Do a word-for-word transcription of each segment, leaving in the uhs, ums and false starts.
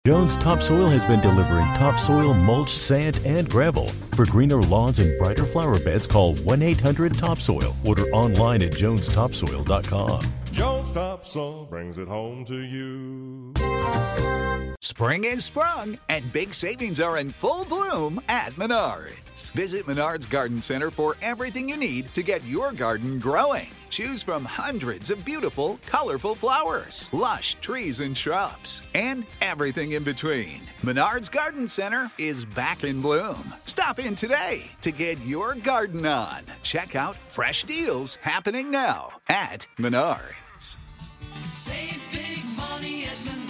Jones Topsoil has been delivering topsoil, mulch, sand, and gravel. For greener lawns and brighter flower beds, call one eight hundred topsoil. Order online at jones topsoil dot com. Jones Topsoil brings it home to you. Spring is sprung, and big savings are in full bloom at Menards. Visit Menards Garden Center for everything you need to get your garden growing. Choose from hundreds of beautiful, colorful flowers, lush trees and shrubs, and everything in between. Menards Garden Center is back in bloom. Stop in today to get your garden on. Check out fresh deals happening now at Menards. Save big money at Menards.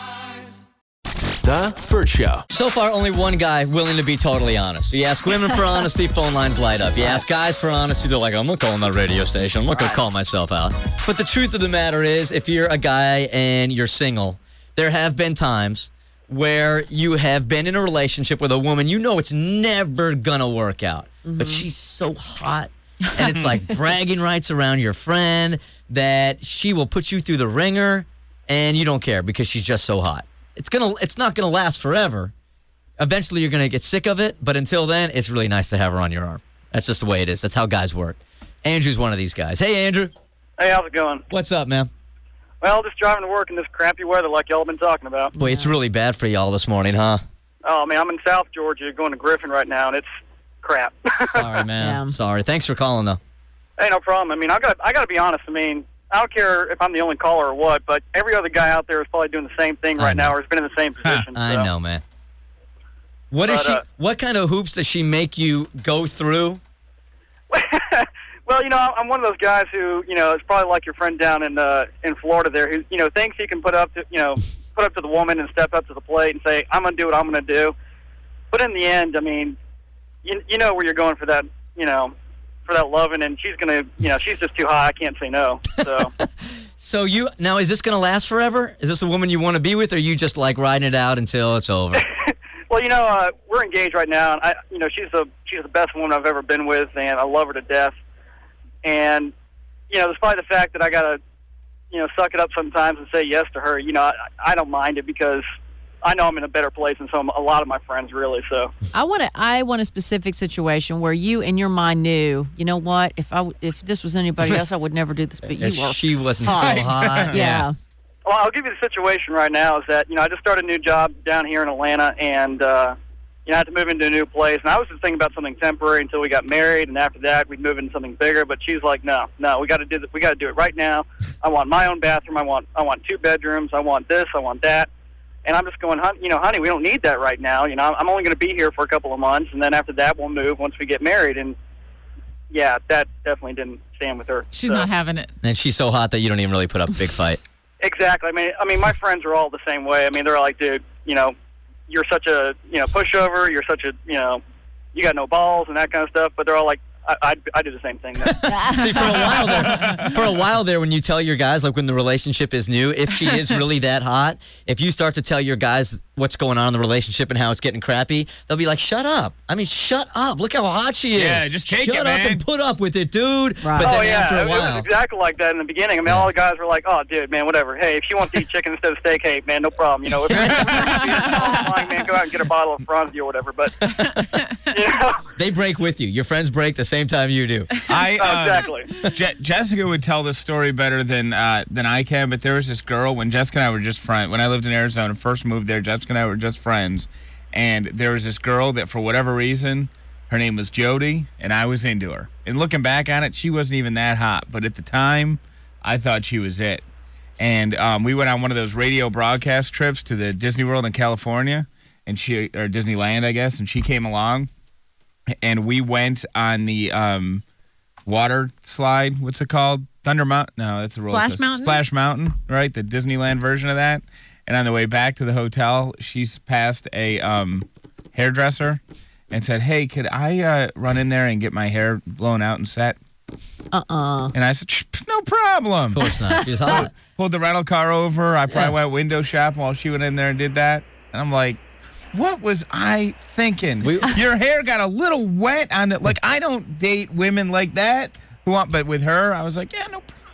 The Burt Show. So far, only one guy willing to be totally honest. You ask women for honesty, phone lines light up. You ask guys for honesty, they're like, I'm not calling that radio station. I'm not going to call myself out. But the truth of the matter is, if you're a guy and you're single, there have been times where you have been in a relationship with a woman, you know it's never going to work out. Mm-hmm. But she's so hot, and it's like bragging rights around your friend that she will put you through the ringer, and you don't care because she's just so hot. It's gonna. It's not gonna last forever. Eventually, you're gonna get sick of it. But until then, it's really nice to have her on your arm. That's just the way it is. That's how guys work. Andrew's one of these guys. Hey, Andrew. Hey, how's it going? What's up, man? Well, just driving to work in this crappy weather like y'all been talking about. Boy, it's really bad for y'all this morning, huh? Oh, man, I'm in South Georgia going to Griffin right now, and it's crap. Sorry, man. Yeah. Sorry. Thanks for calling, though. Hey, no problem. I mean, I got I got to be honest. I mean, I don't care if I'm the only caller or what, but every other guy out there is probably doing the same thing right now or has been in the same position. Huh. I so. know, man. What but, is she? Uh, what kind of hoops does she make you go through? Well, you know, I'm one of those guys who, you know, it's probably like your friend down in uh, in Florida there, who, you know, thinks he can put up to, you know, put up to the woman and step up to the plate and say, I'm going to do what I'm going to do. But in the end, I mean, you you know where you're going for that, you know, for that loving, and she's going to, you know, she's just too high. I can't say no. So. So you now, is this going to last forever? Is this a woman you want to be with, or are you just like riding it out until it's over? Well, you know, uh, we're engaged right now, and I, you know, she's the she's the best woman I've ever been with, and I love her to death. And you know, despite the fact that I gotta, you know, suck it up sometimes and say yes to her, you know, I, I don't mind it because I know I'm in a better place than some a lot of my friends, really. So I want a, I want a specific situation where you, in your mind, knew, you know what? If I if this was anybody else, I would never do this. But you if were. She wasn't hot. so hot. yeah. yeah. Well, I'll give you the situation right now. Is that you know I just started a new job down here in Atlanta, and uh, you know I had to move into a new place. And I was just thinking about something temporary until we got married, and after that we'd move into something bigger. But she's like, no, no, we got to do this. We got to do it right now. I want my own bathroom. I want I want two bedrooms. I want this. I want that. And I'm just going, honey, you know, honey, we don't need that right now. You know, I'm only going to be here for a couple of months, and then after that, we'll move once we get married. And yeah, that definitely didn't stand with her. She's so. not having it. And she's so hot that you don't even really put up a big fight. Exactly. I mean, I mean, my friends are all the same way. I mean, they're like, dude, you know, you're such a, you know, pushover. You're such a, you know, you got no balls and that kind of stuff. But they're all like, I, I, I do the same thing. See, for a while there, for a while there, when you tell your guys, like when the relationship is new, if she is really that hot, if you start to tell your guys what's going on in the relationship and how it's getting crappy, they'll be like, "Shut up! I mean, shut up! Look how hot she is! Yeah, just take shut it, up man. and put up with it, dude." Right. But then oh yeah, after a it, while, it was exactly like that in the beginning. I mean, all the guys were like, "Oh, dude, man, whatever. Hey, if she wants to eat chicken instead of steak, hey, man, no problem. You know, if fine, man, go out and get a bottle of Franzia or whatever." But you know, they break with you. Your friends break the same time you do. I, uh, exactly. Je- Jessica would tell this story better than uh, than I can, but there was this girl when Jessica and I were just friends. When I lived in Arizona, first moved there, Jessica and I were just friends. And there was this girl that, for whatever reason, her name was Jody, and I was into her. And looking back on it, she wasn't even that hot. But at the time, I thought she was it. And um, we went on one of those radio broadcast trips to the Disney World in California, and she or Disneyland, I guess, and she came along. And we went on the um, water slide. What's it called? Thunder Mountain? No, that's a roller Splash coaster. Mountain? Splash Mountain, right? The Disneyland version of that. And on the way back to the hotel, she's passed a um, hairdresser and said, "Hey, could I uh, run in there and get my hair blown out and set?" Uh-uh. And I said, "No problem." Of course not. She's hot. Pulled the rental car over. I probably Yeah. went window shopping while she went in there and did that. And I'm like, what was I thinking? We- Your hair got a little wet on it. Like, I don't date women like that who want, but with her, I was like, yeah, no problem.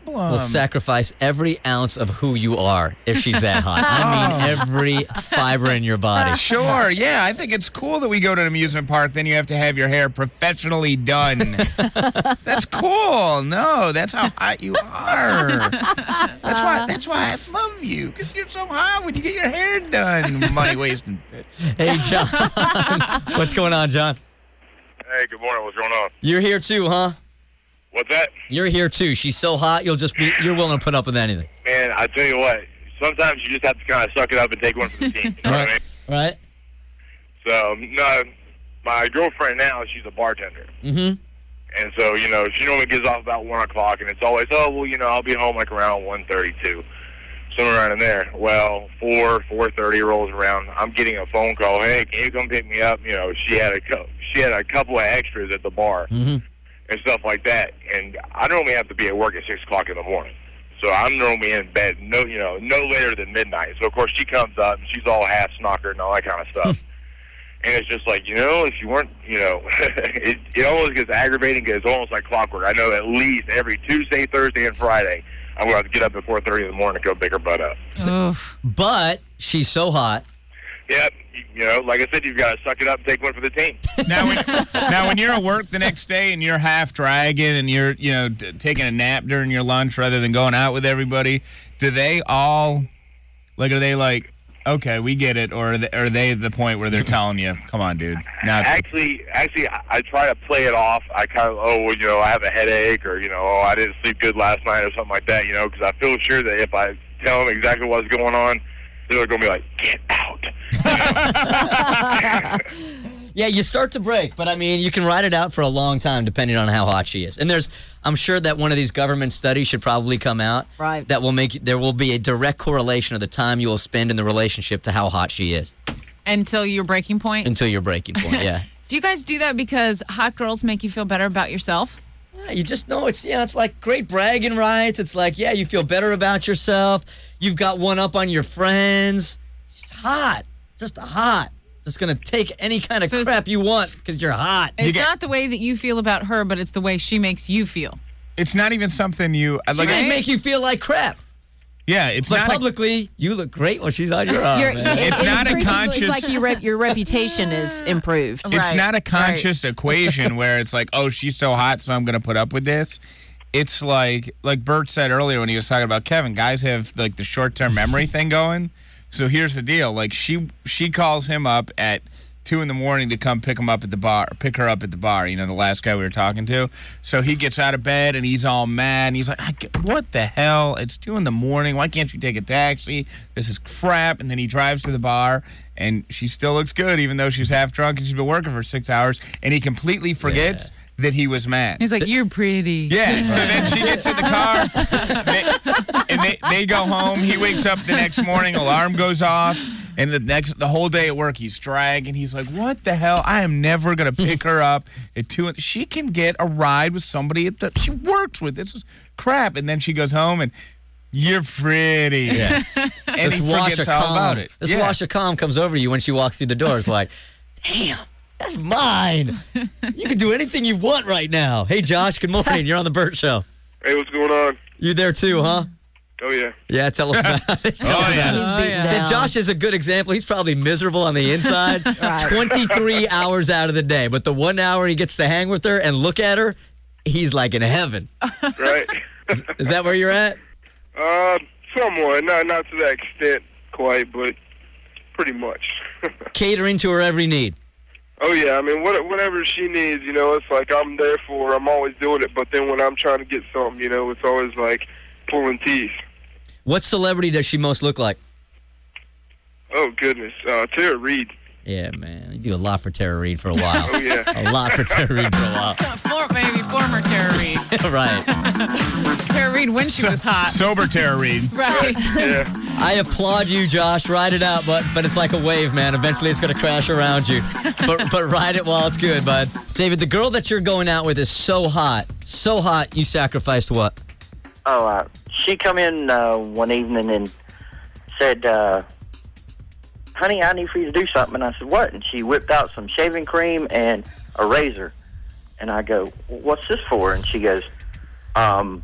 problem. will sacrifice every ounce of who you are if she's that hot. I mean, every fiber in your body. Sure, yeah. I think it's cool that we go to an amusement park, then you have to have your hair professionally done. That's cool. No, that's how hot you are. That's why That's why I love you, because you're so hot when you get your hair done. Money wasting. Hey, John. What's going on, John? Hey, good morning. What's going on? You're here too, huh? What's that? You're here too. She's so hot, you'll just be, you're willing to put up with anything. Man, I tell you what, sometimes you just have to kind of suck it up and take one for the team. You know right. what I mean? Right. So, no, my girlfriend now, she's a bartender. Mm-hmm. And so, you know, she normally gets off about one o'clock, and it's always, oh, well, you know, I'll be home like around one thirty-two, somewhere around in there. Well, four, four thirty rolls around. I'm getting a phone call. Hey, can you come pick me up? You know, she had a co- she had a couple of extras at the bar. Mm-hmm. And stuff like that. And I normally have to be at work at six o'clock in the morning. So I'm normally in bed no, you know, no later than midnight. So, of course, she comes up, and she's all half-snockered and all that kind of stuff. And it's just like, you know, if you weren't, you know, it, it almost gets aggravating because it's almost like clockwork. I know at least every Tuesday, Thursday, and Friday, I'm going to have to get up at four thirty in the morning to go pick her butt up. Oof. But she's so hot. Yep. You know, like I said, you've got to suck it up and take one for the team. Now, when, now, when you're at work the next day and you're half dragging and you're, you know, t- taking a nap during your lunch rather than going out with everybody, do they all, like, are they like, okay, we get it, or are they, are they at the point where they're telling you, come on, dude? Not actually, actually, I, I try to play it off. I kind of, oh, well, you know, I have a headache, or, you know, oh, I didn't sleep good last night, or something like that, you know, because I feel sure that if I tell them exactly what's going on, they're going to be like, get out. Yeah, you start to break, but I mean, you can ride it out for a long time depending on how hot she is. And there's, I'm sure that one of these government studies should probably come out. Right. That will make, there will be a direct correlation of the time you will spend in the relationship to how hot she is. Until your breaking point? Until your breaking point, yeah. Do you guys do that because hot girls make you feel better about yourself? Yeah, you just know it's, you know, it's like great bragging rights. It's like, yeah, you feel better about yourself. You've got one up on your friends. She's hot. Just hot. Just going to take any kind of So crap you want because you're hot. It's You get- not the way that you feel about her, but it's the way she makes you feel. It's not even something you, She like, may make you feel like crap. yeah, it's But not a- publicly, you look great when she's on your arm, Your- man. it- It's it not a increases- conscious- It's like your, rep, your reputation is improved. It's Right, not a right. conscious equation where it's like, oh, she's so hot, so I'm going to put up with this. It's like, like Bert said earlier when he was talking about Kevin, guys have like the short-term memory thing going. So here's the deal: like she she calls him up at two in the morning to come pick him up at the bar, pick her up at the bar. You know, the last guy we were talking to. So he gets out of bed and he's all mad. And he's like, I get- "What the hell? It's two in the morning. Why can't you take a taxi? This is crap." And then he drives to the bar, and she still looks good, even though she's half drunk and she's been working for six hours. And he completely forgets Yeah. that he was mad. He's like, you're pretty. Yeah, so then she gets in the car, they, and they, they go home. He wakes up the next morning, alarm goes off, and the next the whole day at work he's dragging. He's like, "What the hell? I am never gonna pick her up at two. She can get a ride with somebody at the she works with. This is crap." And then she goes home and, "You're pretty." Yeah. And This he wash forgets of all calm. about it. This Yeah. wash of calm comes over you when she walks through the door. It's like, damn, that's mine. You can do anything you want right now. Hey, Josh, good morning. You're on the Burt Show. Hey, what's going on? You there too, huh? Oh, yeah. Yeah, tell us about it. Tell Oh, us yeah. about it. He's Oh, beaten yeah. See, down. Josh is a good example. He's probably miserable on the inside Right. twenty-three hours out of the day. But the one hour he gets to hang with her and look at her, he's like in heaven. Right? Is that where you're at? uh, somewhat. Not, not to that extent quite, but pretty much. Catering to her every need. Oh, yeah. I mean, what, whatever she needs, you know, it's like I'm there for her. I'm always doing it. But then when I'm trying to get something, you know, it's always like pulling teeth. What celebrity does she most look like? Oh, goodness. Uh, Tara Reid. Yeah, man. You do a lot for Tara Reid for a while. Oh, yeah. A lot for Tara Reid for a while. For, maybe former Tara Reid. Right. Tara Reid when she was hot. Sober Tara Reid. Right. Yeah. I applaud you, Josh. Ride it out, but but it's like a wave, man. Eventually it's going to crash around you. But but ride it while it's good, bud. David, the girl that you're going out with is so hot. So hot, you sacrificed what? Oh, uh, she come in uh, one evening and said, uh, honey, I need for you to do something. And I said, what? And she whipped out some shaving cream and a razor. And I go, what's this for? And she goes, um,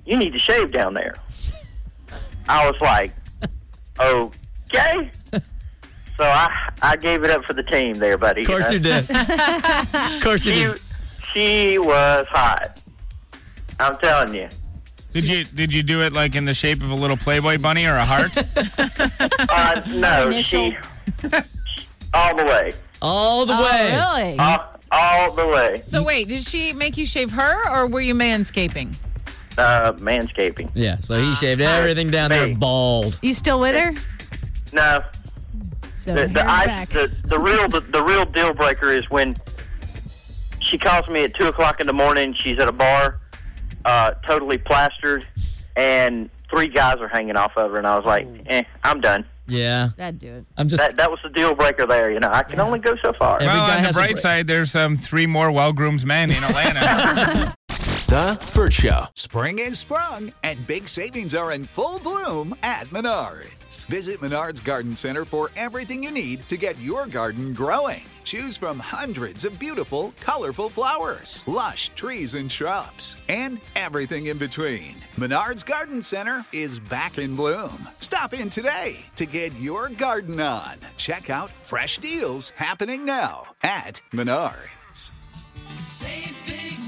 you need to shave down there. I was like, okay. So I I gave it up for the team there, buddy. Of course you, know? you did. Of course you she, did. She was hot. I'm telling you. Did you did you do it like in the shape of a little Playboy bunny or a heart? Uh, no, she all the way. All the Oh, way. really? All, all the way. So wait, did she make you shave her, or were you manscaping? Uh, manscaping. Yeah, so he shaved everything down there bald. You still with her? No. So The, the, hair I, back. the, the real the, the real deal breaker is when she calls me at two o'clock in the morning. She's at a bar, uh, totally plastered, and three guys are hanging off of her. And I was like, "Eh, I'm done." Yeah. That'd do it. I'm just. That that was the deal breaker there. You know, I can only go so far. Every well, guy on the has a bright break. side, there's um, three more well-groomed men in Atlanta. The Bert Show. Spring is sprung, and big savings are in full bloom at Menards. Visit Menards Garden Center for everything you need to get your garden growing. Choose from hundreds of beautiful, colorful flowers, lush trees and shrubs, and everything in between. Menards Garden Center is back in bloom. Stop in today to get your garden on. Check out fresh deals happening now at Menards. Save big